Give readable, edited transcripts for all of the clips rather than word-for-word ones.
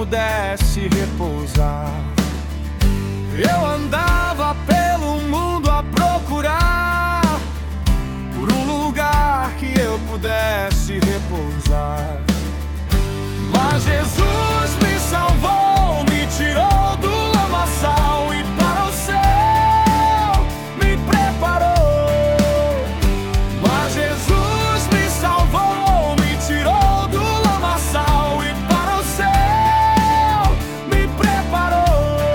pudesse repousar. Eu andava pelo mundo a procurar por um lugar que eu pudesse repousar. Mas Jesus me salvou, me tirou do lamaçal e para o céu me preparou. Mas Jesus me salvou, me tirou do lamaçal e para o céu me preparou.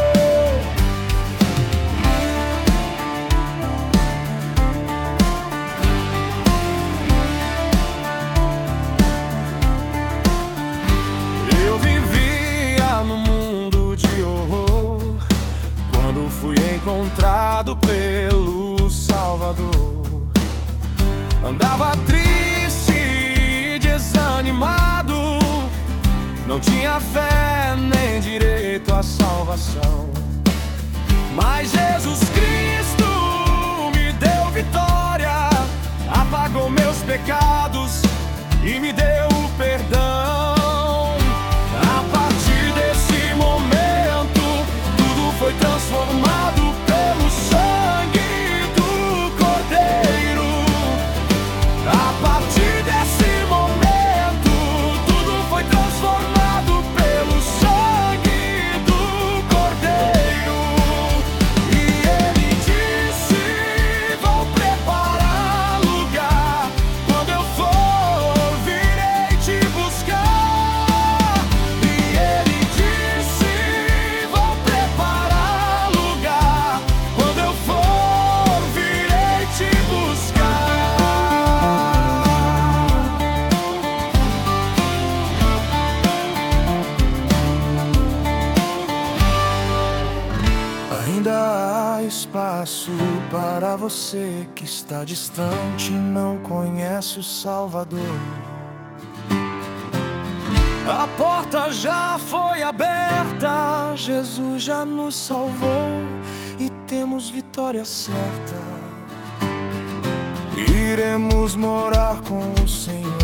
Eu vivia num mundo de horror quando fui encontrado pelo Salvador. Andava triste e desanimado, não tinha fé nem direito à salvação. Mas Jesus Cristo me deu vitória, apagou meus pecados e me deu o perdão. A partir desse momento, tudo foi transformado pelo sangue do Cordeiro. A partir desse momento, tudo foi transformado pelo sangue do Cordeiro. E ele disse: vou preparar lugar, quando eu for, virei te buscar. E ele disse: vou preparar lugar, quando eu for, virei te buscar. Ainda há espaço para você que está distante e não conhece o Salvador. A porta já foi aberta, Jesus já nos salvou e temos vitória certa. Iremos morar com o Senhor.